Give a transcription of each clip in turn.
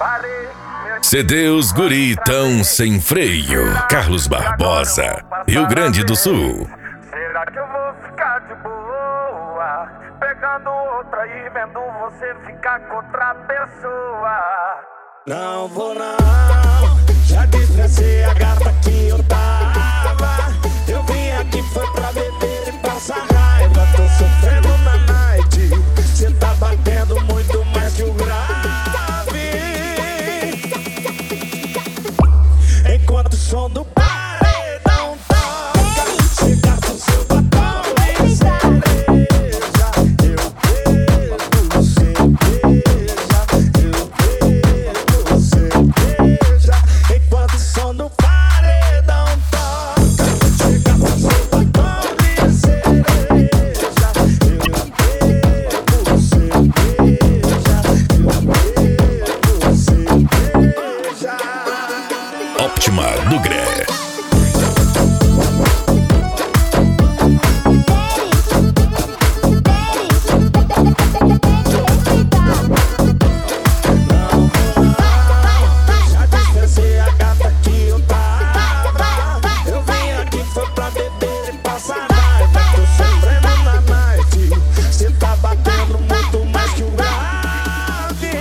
CDs Guri tão sem freio. Carlos Barbosa, Rio Grande do Sul. Será que eu vou ficar de boa, pegando outra e vendo você ficar com outra pessoa? Não vou não, já dispensei a gata que eu tava. Eu vim aqui foi pra beber e passar raiva. Tô sofrendo na night, cê tá batendo muito mais que o grave. Enquanto o som do paredão toca, chega com seu batom de cereja. Eu bebo cerveja, eu bebo cerveja. Enquanto o som do paredão toca, chega com seu batom de cereja. Eu bebo cerveja, eu bebo cerveja. Óptima do Gré. Já dispensei a gata que eu tava. Eu vim aqui foi pra beber e passar raiva. Tô sofrendo na night, cê tá batendo muito mais que o grave.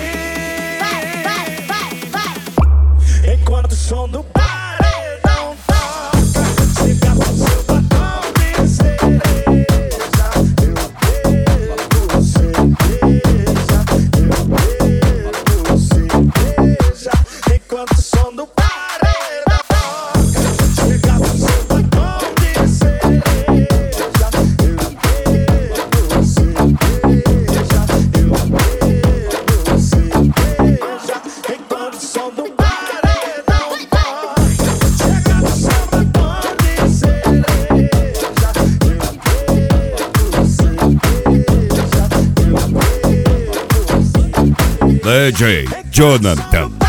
Enquanto o som do paredão toca, chega com seu batom de cereja. Eu bebo cerveja, eu bebo cerveja. Enquanto o som do paredão toca, chega com seu batom de cereja. Eu bebo cerveja, eu bebo cerveja. Enquanto o som do paredão toca, chega com seu batom de cereja. Eu bebo cerveja, eu bebo cerveja. DJ Jonathan.